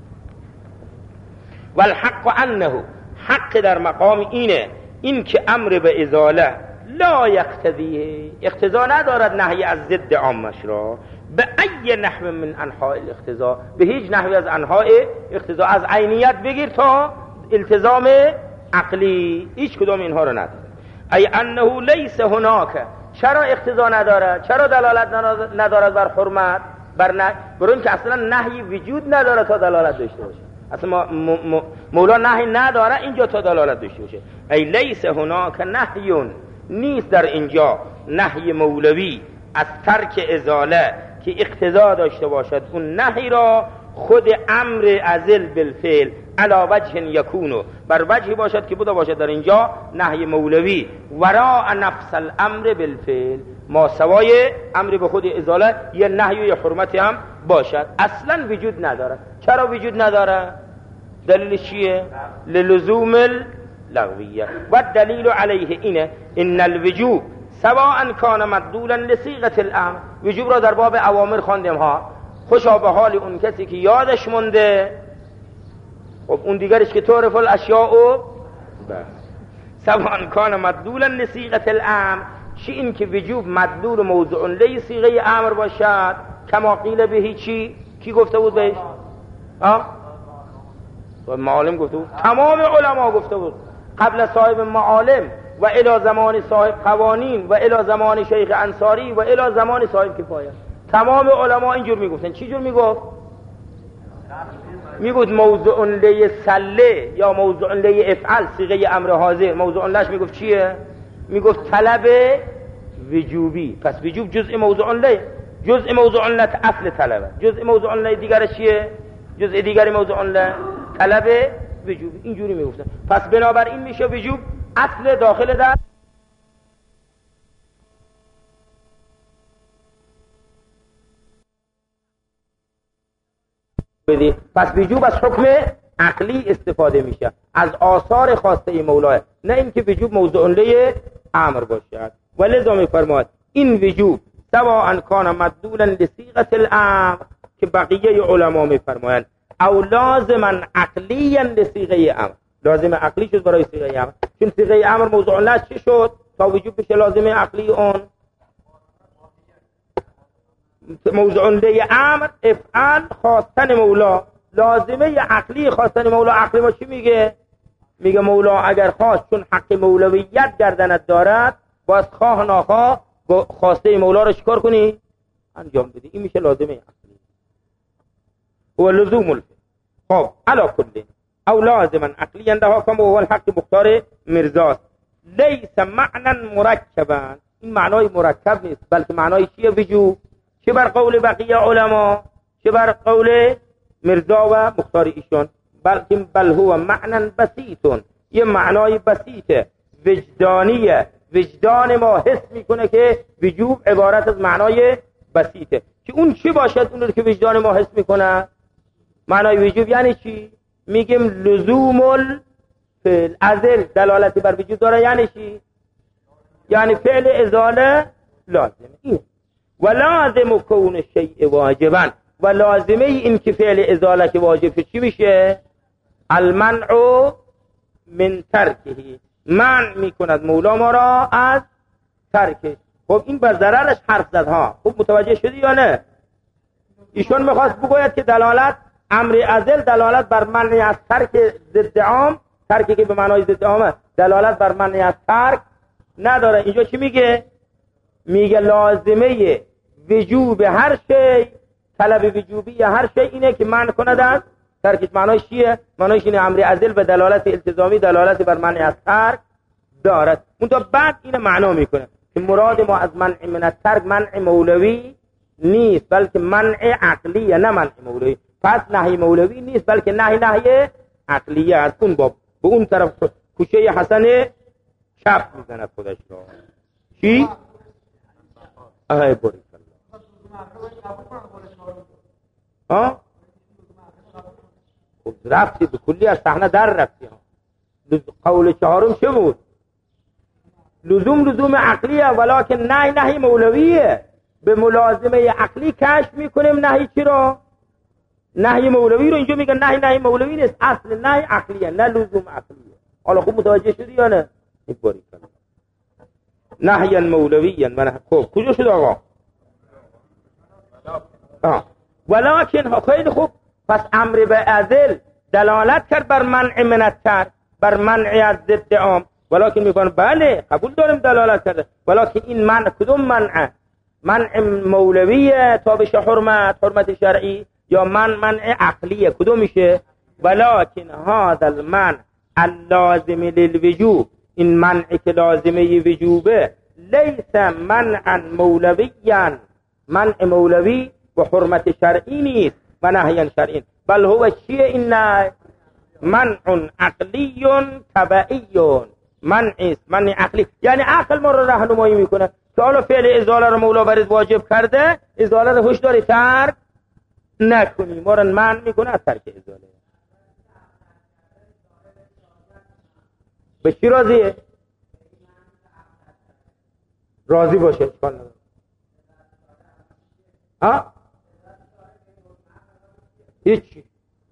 والحق انه، حق در مقام اینه، این که امر به ازاله لا یقتضیه، اقتضا ندارد نهی از ضد عامش را، به ای نحو من انحاء الاقتضا، به هیچ نحوی از انحاء اقتضا، از عینیت بگیر تا التزام عقلی، هیچ کدام اینها رو نداره. ای انه لیس هناک، چرا اقتضا نداره؟ چرا دلالت ندارد بر حرمت؟ بر نه، برای اینکه اصلا نهی وجود نداره تا دلالت داشته باشه. اصلا م... م... مولا نهی نداره اینجا تا دلالت داشته باشه. ای لیس هناک نهیون، نیست در اینجا نهی مولوی از ترک ازاله که اقتضا داشته باشد. اون نهی را خود امر ازل بالفعل علا وجه یکونو، بر وجهی باشد که بوده باشد در اینجا نهی مولوی وراء نفس الامر بالفعل، ما سوای امر به خود ازاله یه نهی و یه حرمتی هم باشد. اصلا وجود نداره. چرا وجود نداره؟ دلیل چیه؟ للزوم اللغویه. و دلیل علیه اینه ان الوجوب سواء کان مدلولا لصیغه الامر، وجوب را در باب اوامر خواندیم ها. خوشا به حال اون کسی که یادش مونده. خب اون دیگرش که تعرف الاشیاء و سواء کان مدلولا لصیغه الامر، چی این که وجوب مدلول موضوع لصیغه امر باشد، کما قیل بهی چی کی گفته بود بهش؟ ها؟ معالم گفته بود، تمام علما گفته بود قبل صاحب معالم و الی زمان صاحب قوانین و الی زمان شیخ انصاری و الی زمان صاحب کفایه. تمام علما اینجور میگفتن. چی جور میگفت؟ میگفت موضوع لی سله یا موضوع لی افعل صیغه امر حاضر، موضوع لش میگفت چیه؟ میگفت طلب وجوبی. پس وجوب جزء موضوع لی، جزء موضوع لت اصل طلبه. جزء موضوع لی دیگر چیه؟ جزء دیگری موضوع لی طلب وجوبی. اینجوری میگفتن. پس بنابراین میشه وجوب اصل داخل در بدی. پس وجوب از حکم عقلی استفاده میشه، از آثار خواسته مولاه، نه اینکه وجوب موضوع لی امر باشد. ولذا میفرماید این وجوب سواء کان مدلولا لصيغه الامر که بقیه علما میفرمایند او لازما عقلیا لصيغه امر، لازم عقلی شد برای صیغه امر، چون صیغه امر موضوع له چی شد تا وجوب بشه لازم عقلی اون موضوع له امر افعال خواستن مولا. لازمه عقلی خواستن مولا، عقلی ما چی میگه؟ میگه مولا اگر خواست چون حق مولویت گردنت دارد باز خواه ناخواه خواسته مولا رو چیکار کنی؟ انجام بدی. این میشه لازمه عقلی و لزوم الفعل. خب علا کل او لازما عقلیا ده کما هو الحق مختار مرزاست. لیس معنی مرکبا، این معنای مرکب نیست بلکه معنای چیه؟ وجوب. چه بر قول بقیه علما چه بر قول مرزا و مختار ایشون، بلکه بل هو معنی بسیط، یه معنای بسیطه وجدانیه. وجدان ما حس میکنه که وجوب عبارت از معنای بسیطه. که اون چی باشد اون رو که وجدان ما حس میکنه؟ معنای وجوب یعنی چی؟ میگیم لزوم الفعل. ازل دلالتی بر وجوب داره یعنی چی؟ یعنی فعل ازاله لازمه. این و لازم کون شیء واجبا، و لازمه این که فعل ازاله که واجب چی میشه؟ المنع من ترکه، منع میکند مولا ما را از ترکه. خب این بر ضررش حرف زد ها. خب متوجه شدی یا نه؟ ایشون میخواست بگوید که دلالت امر ازل دلالت بر منع از ترک ضد عام، ترکی که به معنای ضد عامه دلالت بر منع از ترک نداره. اینجا چی میگه؟ میگه لازمه وجوب هر شی، طلب وجوبی هر شی اینه که منع کند از ترکش. معناش چیه؟ معناش اینه امر ازل به دلالت التزامی دلالت بر منع از ترک دارد. اون تا بعد اینه معنا میکنه که مراد ما از منع من الترک منع مولوی نیست بلکه منع عقلیه، نه منع مولوی. پس نهی مولوی نیست بلکه نهی نهی عقلیه. از اون باب به اون طرف کوچه حسن چپ میزند خودش را. چی؟ آهای باری ها؟ خب رفتی به کلی از صحنه در رفتی ها. قول چهارم چه بود؟ لزوم لزوم عقلیه ولکن نهی نهی مولویه. به ملازمه عقلی کشف میکنیم نهی چی رو؟ نهی مولوی رو. اینجا میگن نهی نهی مولوی نیست، اصل نهی عقلیه نه لزوم عقلیه. حالا خوب متوجه شدی یا نه؟ یک باری کنم نهی مولوی من. خب کجا شد آقا؟ آه. ولکن خیلی خوب. پس امر به ازل دلالت کرد بر منع من الترک، بر منع از ضد عام. ولکن میگن بله قبول داریم دلالت کرده، ولکن این منع کدوم منع؟ منع مولویه تابش حرمت حرمت شرعی یا من منع عقلیه؟ کدوم میشه؟ ولکن هذا المنع اللازم للوجوب، این منع که لازمه وجوبه، لیس منعا مولویا، منع مولوی و حرمت شرعی نیست و نهی شرعی، بل هو چیه این نهی؟ منع عقلی تبعی، منع است منع عقلی، یعنی عقل ما رو راهنمایی میکنه که حالا فعل ازاله رو مولا برات واجب کرده، ازاله رو هشداری ترک نکنی، ما رو منع میکنه از ترک ازاله. به چی راضیه؟ راضی باشه چکار نداره. ها؟ هیچی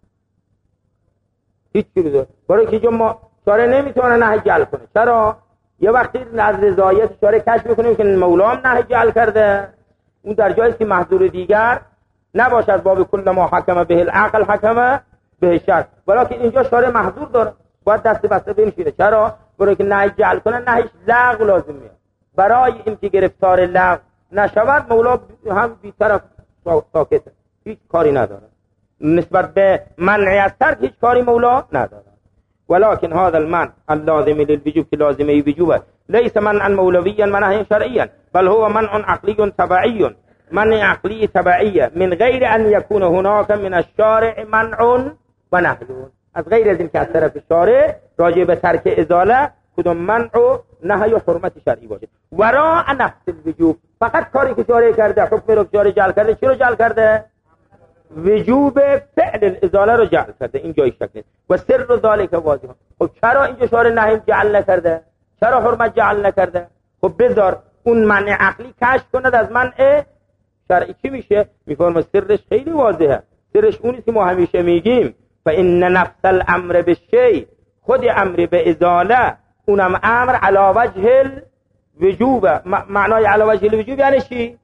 هیچی رو داره. برای که جو ما شاره نمیتونه نهی جل کنه. چرا؟ یه وقتی از رضایت شاره کشف میکنیم که مولا هم نهی جل کرده، اون در جایی که محضور دیگر نباشد باب کل ما حکم به العقل حکم به شرع، ولیکن اینجا شارع محظور داره، باید دست بسته بنشینه. چرا؟ برای که نهی جعل کنه، نهیش لغو لازم میاد. برای اینکه گرفتار لغو نشود مولا هم بی‌طرف ساکته، هیچ کاری نداره. نسبت به منع از ترک هیچ کاری مولا نداره. ولكن هذا المنع اللازم للوجوب که لازمه وجوبه ليس منعا مولويا منعا شرعيا، بل هو منع عقلي تبعي، منع عقلي تبعي من غير ان يكون هناك من الشارع منع و نهی. از غیر از این که از طرف شارع راجع به ترک ازاله کدوم منع و نهی و حرمت شرعی باشه. وراء نفس الوجوب، فقط کاری که شارع کرده، حکم رو شارع جعل کرده، چی رو جعل کرده؟ وجوب فعل الازاله رو جعل کرده. این جای شک نیست. و سر ذالک واضحه. خب چرا اینجا شارع نهی جعل نکرده؟ چرا حرمت جعل نکرده؟ خب بذار اون منع عقلی کشف کند از منع شرعی. چی میشه؟ میفرمه سرش خیلی واضحه. سرش اونی که ما همیشه میگیم فإن نفس الامر بالشيء، خود امر به ازاله اونم امر علی وجه الوجوب. معنای علی وجه الوجوب یعنی چی؟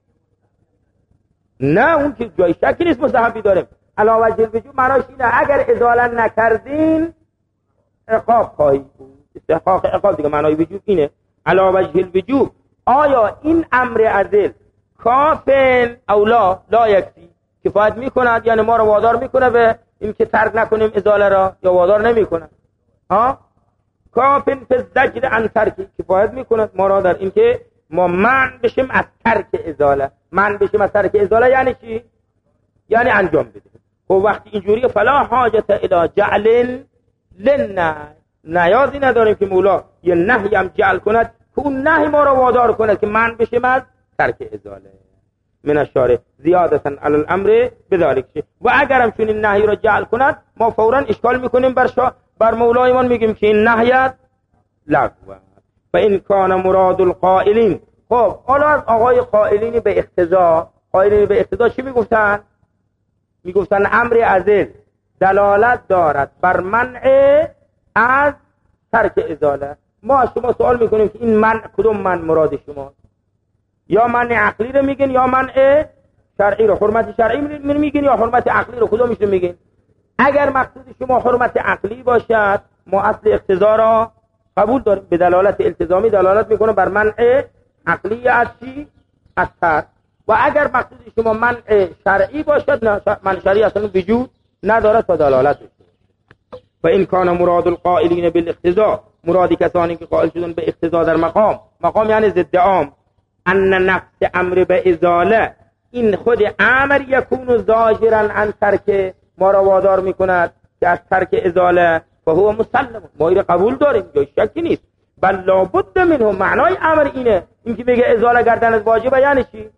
نه اون که جای شکی نیست مستحبی داره. علی وجه الوجوب معناش اینه اگر ازاله نکردین عقاب خواهید بود، استحقاق عقاب دیگه. معنای وجوب اینه علی وجه الوجوب. آیا این امر عدل کافن او لا لا یکفی، کفایت میکند؟ یعنی ما رو وادار میکنه به این که ترک نکنیم ازاله را، یا وادار نمیکنه؟ ها کافن فی الزجر عن ترک، کفایت میکند ما را در این که ما منع بشیم از ترک ازاله. منع بشیم از ترک ازاله یعنی چی؟ یعنی انجام بدیم. خب وقتی اینجوری فلا حاجت الی جعل للنهی، نیازی نداریم که مولا یه نهی هم جعل کند که اون نهی ما را وادار کند که منع بشیم از ترک ازاله. من الشارع زیادتا علی الامر بذالک. و اگرم چون این نهی را جعل کند ما فورا اشکال میکنیم بر شا... بر مولایمان، میگیم که این نهیت لغوه. فإن کان مراد القائلین، خب حالا از آقای قائلین به اقتضا، قائلین به اقتضا چی میگفتن؟ میگفتن امر عزل دلالت دارد بر منع از ترک ازاله. ما از شما سوال میکنیم که این منع کدوم منع مراد شما؟ یا منع عقلی رو میگین یا منع شرعی رو؟ حرمت شرعی میگین یا حرمت عقلی رو؟ کدومش رو میگین؟ اگر مقصود شما حرمت عقلی باشد ما اصل اقتضا را قبول داریم، به دلالت التزامی دلالت میکنه بر منع عقلی از چی؟ از ترک. و اگر مقصود شما منع شرعی باشد نه، منع شرعی اصلا وجود نداره تا دلالت بشه. و این کان مراد القائلین بالاقتضاء، مرادی کسانی که قائل شدن به اقتضا در مقام، مقام یعنی ضد عام، ان نفس امر به ازاله، این خود امر یکون زاجرا عن ترک، ما را وادار میکند که از ترک ازاله، و هو مسلم، ما این قبول داریم، جای شکی نیست. بل لابد منه، معنای امر اینه، این که بگه ازاله کردن از واجبه یعنی چی؟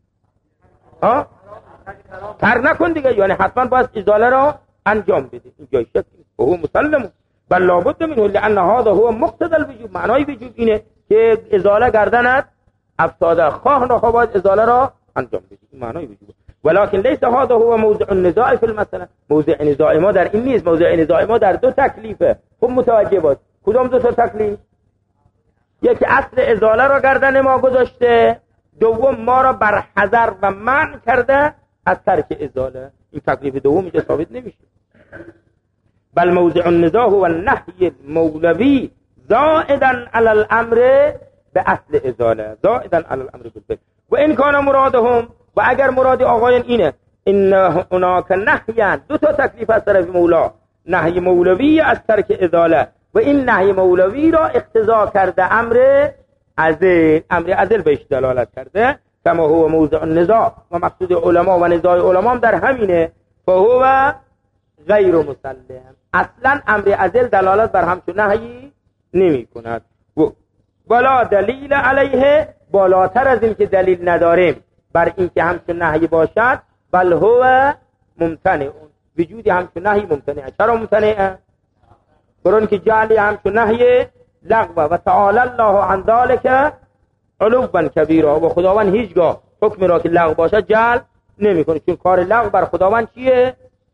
ها؟ ترک نکن دیگه، یعنی حتما باید ازاله را انجام بده، این جای شکی نیست. و هو مسلم بل لابد منه لان هذا هو مقتضى الوجوب، معنای وجوب اینه که ازاله کردن افتاده، خواه نخواه باید ازاله را انجام بدی، این معنای وجوب. ولكن ليس هذا هو موضع النزاع في المسألة، موضع نزاع ما در این نیست، موضع نزاع ما در دو تکلیفه. خب متوجه باش کدام دو تا تکلیف؟ یکی اصل ازاله را گردن ما گذاشته، دوم ما را بر حذر و منع کرده از ترک ازاله. این تکلیف دوم اینجا ثابت نمیشه. بل موضع النزاع هو النهي المولوي زائدا على الامر به اصل ازاله، زائدا علی الامر بالفعل. و این کان مرادهم، و اگر مراد آقایان اینه ان هناک نهی، دو تا تکلیف از طرف مولا، نهی مولوی از ترک ازاله و این نهی مولوی را اقتضا کرده امر عزل، امر عزل بهش دلالت کرده، کما هو موضع النزاع، و مقصود علما و نزاع علما هم در همینه، فهو غیر مسلم، اصلا امر عزل دلالت بر همچون نهی نمی کند. ولا دلیل علیه، بالاتر از این که دلیل نداریم بر این که همچون نهی باشد، بل هو ممتنع، وجودی همچون نهی ممتنعه. چرا ممتنعه؟ برون که جعلی همچون نهی لغوه و تعالی الله عن ذلك علوا کبیرا، و خداوند هیچگاه حکم را که لغو باشد جعل نمی کنه، چون کار لغو بر خداوند چیه؟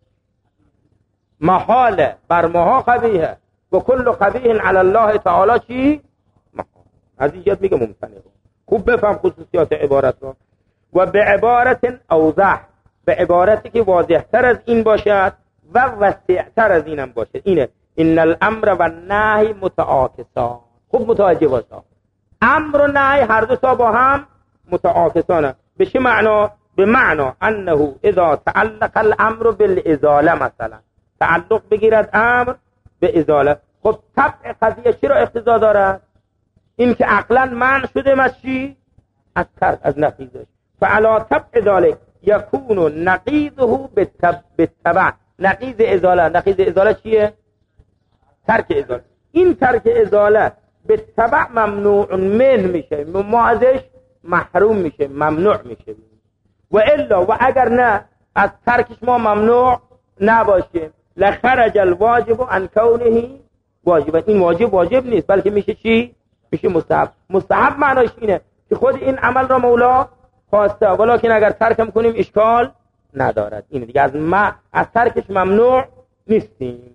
محاله، بر ماها قبیحه، و کل قبیح علی الله تعالی چی؟ از این جهت میگه ممتنع. خوب بفهم خصوصیات عبارت را. و به عبارت اوضح، به عبارتی که واضح‌تر از این باشد و وسیع‌تر از اینم باشد. اینه ان الامر و النهی متعاکسان. خوب متوجه باش، امر و نهی هر دو تا با هم متعاکسانه. به چه معنا؟ به معنا انه اذا تعلق الامر بالازاله، مثلا تعلق بگیرد امر به ازاله. خب طبع قضیه چی را اقتضا دارد؟ این که عقلا منع شده از چی؟ از ترک، از نقیضش. فعلا طبع ذلك یکون نقیضه بالتبع. نقیض ازاله، نقیض ازاله چیه؟ ترک ازاله. این ترک ازاله به تبع ممنوع من میشه، ما ازش محروم میشه، ممنوع میشه. و الا و اگر نه از ترکش ما ممنوع نباشیم لخرج الواجب عن کونه واجبا. این واجب واجب نیست بلکه میشه چی؟ میشه مستحب. مستحب معناش اینه که خود این عمل را مولا خواسته، ولیکن اگر ترکم کنیم اشکال ندارد. این دیگه از ما از ترکش ممنوع نیستیم.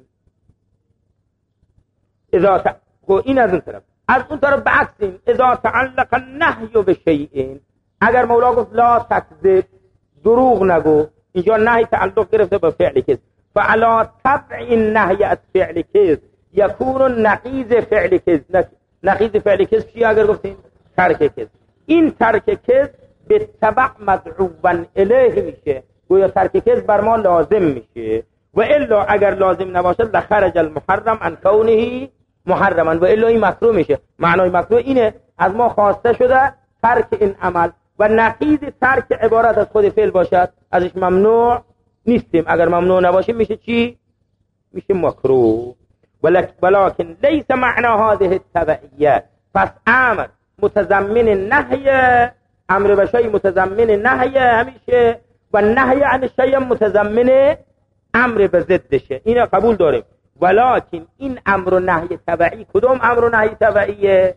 اذا ت... این از اون طرف. از اون طرف بعکسیم، اذا تعلق النهی بشیء، اگر مولا گفت لا تکذب، دروغ نگو، اینجا نهی تعلق گرفته به فعل کذب، فعلا طبع النهی از فعل کذب یکون نقیض فعل کذب. نقیض فعل کذب چیه؟ اگر گفتیم ترک کذب. این ترک کذب به تبع مدعوبا الیه میشه، گویا ترک کذب بر ما لازم میشه. و الا اگر لازم نباشد لخرج المحرم عن کونه محرما، و الا این مکروه میشه. معنای مکروه اینه از ما خواسته شده ترک این عمل و نقیض ترک عبارت از خود فعل باشد ازش ممنوع نیستیم. اگر ممنوع نباشه میشه چی؟ میشه مکروه. ولكن ليس معنى هذه التبعیه. پس امر متضمن نهی، امر به شیء متضمن نهی همیشه، و نهی عن شیء متضمن امر به ضدشه. اینو قبول داریم. ولكن این امر و نهی تبعی کدوم امر و نهی تبعیه؟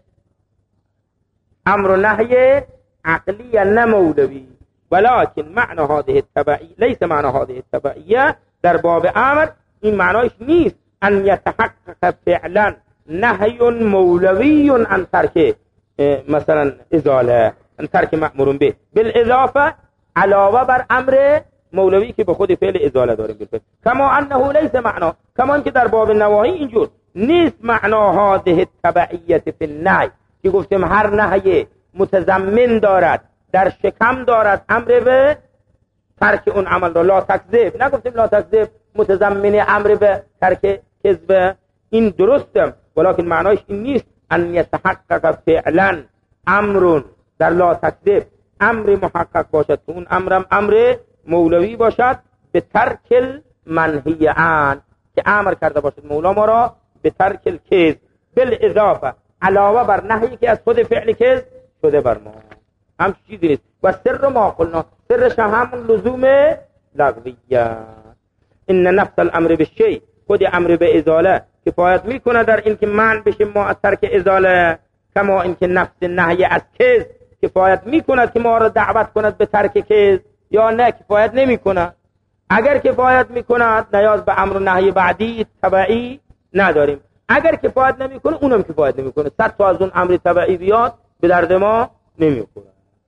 امر و نهی عقلی نه مولوی. ولكن معنى هذه التبعیه ليس معنى هذه التبعیه در باب امر این معنایش نیست ان يتحقق فعلا نهی مولوی عن ترک مثلا ازاله، عن ترک مأمور به، بالاضافه علاوه بر امر مولوی که به خود فعل ازاله داریم بالفعل. کما انه لیس معنا، کما که در باب نواهی اینجور نیست معنا هذه التبعیه فی النهی که گفتیم هر نهی متضمن دارد در شکم دارد امر به ترک اون عمل را. لا تکذب نگفتیم لا تکذب متضمن امر به ترک کذب، این درسته، ولیکن معنایش این نیست ان یتحقق فعلا امر در لا تکذب امر محقق باشد که اون امرم امر مولوی باشد به ترک المنهی عن، که امر کرده باشد مولا ما را به ترک الکذب، بالاضافه علاوه بر نهی که از خود فعل کذب شده بر ما. هم چیزی نیست. و سر ما قلنا، سرش همون لزوم لغویه. ان نفس الامر بالشیء، خود امر به ازاله کفایت میکنه در این که منع بشیم ما از ترک ازاله، کما اینکه نفس نهی از کذب کفایت میکند که ما را دعوت کند به ترک کذب، یا نه کفایت نمیکند. اگر کفایت میکند نیاز به امر و نهی بعدی تبعی نداریم، اگر کفایت نمیکنه اونم کفایت نمیکنه. صد تا از اون امر تبعی بیاد به درد ما نمیخوره.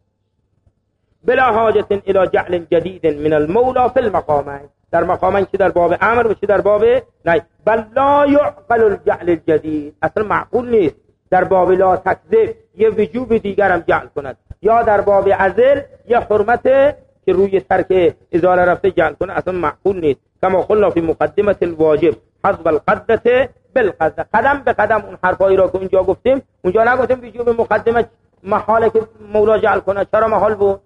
بلا حاجت الى جعل جدید من المولى فی المقامین، در مقامین که در باب امر و چه در باب نهی. بل لا يعقل الجعل الجدید، اصلا معقول نیست در باب لا تکذب یه وجوب دیگرم جعل کند، یا در باب عزل یه حرمت که روی ترک ازاله رفته جعل کنه، اصلا معقول نیست. کما قلنا فی مقدمه الواجب حذف القدة بالقدة، قدم به قدم اون حرفایی را که اونجا گفتیم، اونجا نگفتیم وجوب مقدمه محاله که مولا جعل کنه. چرا محال بود؟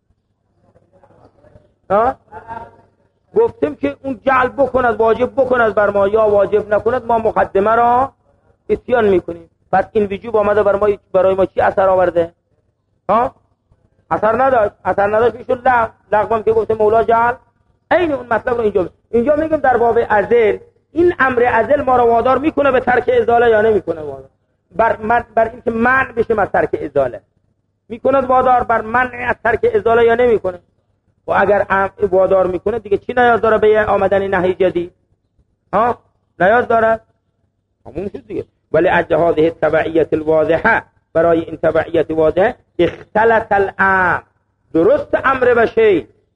ها؟ گفتیم که اون جعل بکند، واجب بکند بر ما، یا واجب نکند ما مقدمه را اتیان میکنیم. پس این وجوب آمده بر ما، برای ما چی اثر آورده؟ ها؟ اثر نداشت. اثر نداشت میشد لغو. لغوام که گفته مولا جعل این اون مطلب رو اینجا اینجا میگیم در باب عزل این امر عزل ما را وادار میکنه به ترک ازاله یا نمیکنه وادار؟ بر من بر اینکه منع بشه از ترک ازاله میکنه وادار بر منع از ترک ازاله یا نمیکنه؟ و اگر وادار میکنه دیگه چی نیاز داره به آمدن نهی جدید؟ ها؟ نیاز داره؟ همون شد دیگه. ولی اجل هذه التبعیت الواضحه، برای این تبعیت واضحه اختلط الامر، درست امر به شی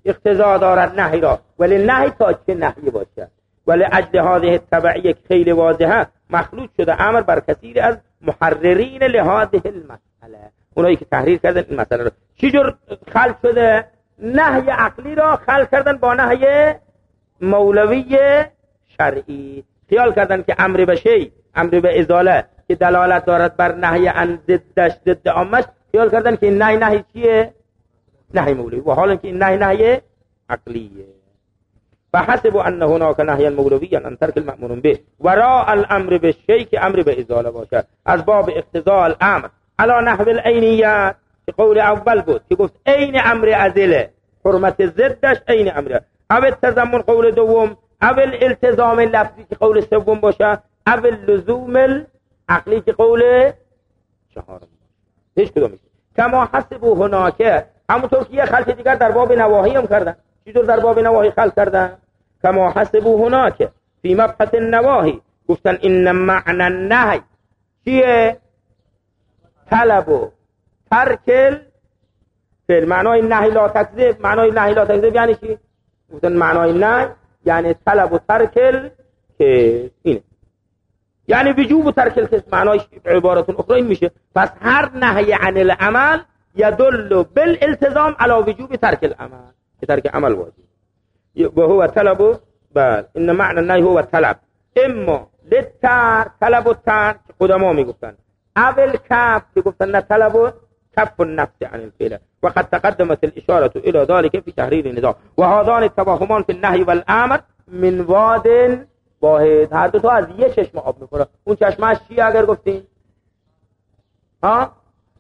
اقتضا دارد نهی را، ولی نهی تا چه نهی باشد. ولی اجل هذه تبعیه خیلی واضحه مخلوط شده امر بر کثیر از محررین لهذه المسئله، اونایی که تحریر کردن این مسئله را. چجور خلق شده؟ نهی عقلی را خلق کردن با نهی مولوی شرعی. خیال کردن که امر به شی، امر به ازاله که دلالت دارد بر نهی عن ضدش، ضد عامش، خیال کردن که این نهی نهی چیه؟ نهی مولوی، و حالا که این نهی نهی عقلیه. فحسبوا ان هناك نهیا مولویا ان ترک المأمور به وراء الامر بالشیء که امر به ازاله باشد، از باب اقتضاء الامر علی نحو العینیات که قول اول بود که گفت عین امر ازله، حرمت ضدش عین امر، او التضمن قول دوم، او الالتزام لفظی که قول سوم باشه، او اللزوم العقلی که قول چهارم. هیچ کدوم نیست. کما حسبوا هناك، همونطور که یه خلق دیگر در باب نواهی هم کردن. چطور در باب نواهی خلق کردن؟ کما حسبوا هناك فی مبحث النواهی، گفتن این معنی النهی چیه؟ طلب و ترک فعل. معنای نهی لا تکذب، معنای نهی لا تکذب یعنی چی؟ گفتن معنای نهی یعنی طلب و ترک که اینه، یعنی وجوب و ترک الکسب. معنای عبارت اخرى این میشه. پس هر نهی عن العمل یدل بالالتزام علی وجوب ترک العمل، که ترک عمل واجب. و هو طلب، بل ان معنی النهی هو طلب، اما للترک، طلب و ترک قدما میگفتن، اول کف که گفتن نه طلب و کف النفس عن الفعل، وقد تقدمت الاشاره الى ذلك في تحرير النزاع. و هذان التوهمان في النهي والامر من واد واحد، هر دو تا از یه چشم آب میخوره. اون چشمش چیه اگر گفتین؟ ها؟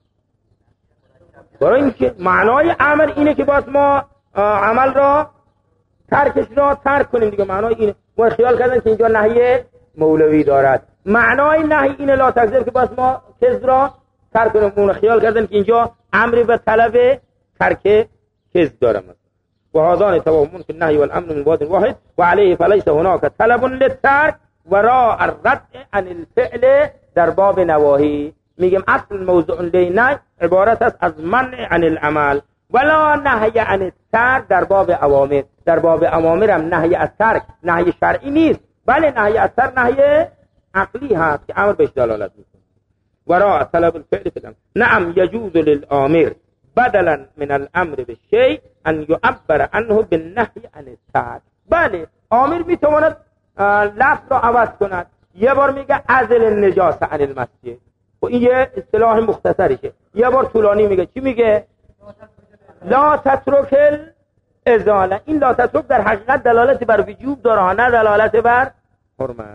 برای اینکه معنای امر اینه که باز ما عمل را ترکش را ترک کنیم دیگه، معنای اینه. ما خیال کردن که اینجا نهی مولوی دارد، معنای نهی اینه لا تکذب که باز ما کذب را ترک کنیم. اون خیال کردن که اینجا امر به طلب ترک کذب داره. و هذان توهم في النهي والامر من واد واحد وعليه فليس هناك طلب للترك وراء الرد عن الفعل. در باب نواهی میگم اصل موضوع لینای عبارت است از منع عن العمل ولا نهی عن الترک. در باب اوامر، در باب اوامر هم نهی از ترک نهی شرعی نیست، بله نهی از ترک نهی عقلی هست که امر بهش دلالت میکنه. وراء طلب الفعل فلم نعم يجوز للآمر بدلا من الامر بالشيء ان يعبر عنه بالنهي عن الترك. بله آمر میتواند لفظ را عوض کند. یه بار میگه ازل النجاسه عن المسجد، و این یه اصطلاح مختصریشه. یه بار طولانی میگه چی میگه؟ لا تترک الازاله. این لا تترک در حقیقت دلالت بر وجوب داره، نه دلالت بر حرمت.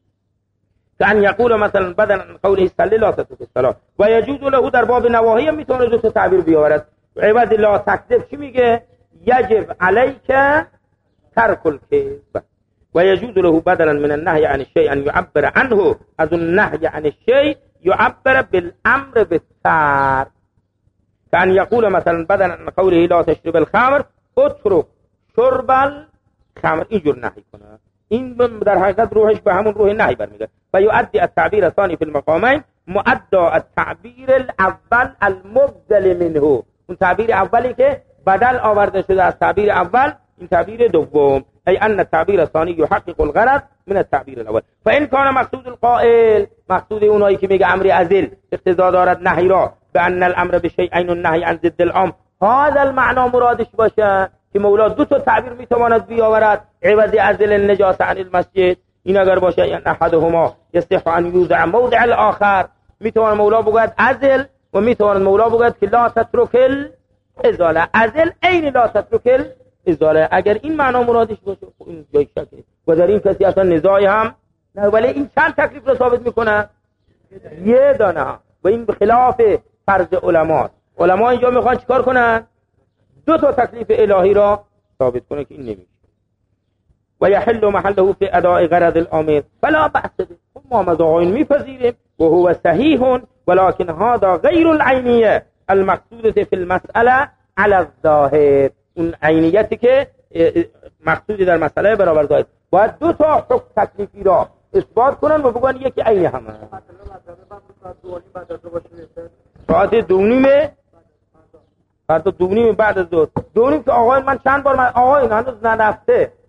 کان یقول مثلا بدل عن قوله صلی لا تترک الصلاه و یجوز له. در باب نواهی هم میتونه دو تا تعبیر بیاورد. عوض لا تکذب چی میگه؟ یجب علیک ترک الکذب. و یجوز له بدلا من النهی عن الشیء ان يعبر عنه از النهی عن الشیء يعبر بالامر بالترك. کان یقول مثلا بدلا عن قوله لا تشرب الخمر اترك شرب الخمر، اینجور نهی کنه. این در حقیقت روحش به همون روح نهی برمیگرده. و یؤدي التعبیر الثاني في المقامين مؤدى التعبیر الاول المبدل منه. اون تعبیر اولی که بدل آورده شده از تعبیر اول، این تعبیر دوم. ای ان التعبیر الثاني يحقق الغرض من التعبیر الاول. فان كان مقصود القائل، مقصود اونایی که میگه امر ازل اقتضا دارد نهی را، بان الامر بشيء عین النهی عن ضد العام، هذا المعنى مرادش باشه که مولا دو تا تعبیر میتواند بیاورد. عوض ازل النجاسه عن المسجد، این اگر باشه یعنی احدهما یصح ان یوضع موضع الاخر، میتواند مولا بگوید ازل و میتواند مولا بگوید که لا تترک الازاله. ازل عین لا تترک الازاله. اگر این معنا مرادش باشه خب این جای شک نیست و در این کسی اصلا نزاعی هم نه. ولی این چند تکلیف رو ثابت میکنه؟ یه دانه. و این به خلاف فرض علما. علما اینجا میخوان چیکار کنن؟ دو تا تکلیف الهی را ثابت کنه که این نمیشه. و یحل محله فی اداء غرض الامر فلا بأس به. ما مذاهین میپذیریم و هو صحیح ولكن هذا غیر العینیه المقصوده فی المساله على الظاهر. اون عینیتی که مقصودی در مسئله برابر ظاهر، باید دو تا حکم تکلیفی را اثبات کنن و بگن یکی عین همه. ساعت دو نیمه فردا دو نیم بعد از ظهر دو نیم که آقای من چند بار من آقای هنوز نرفته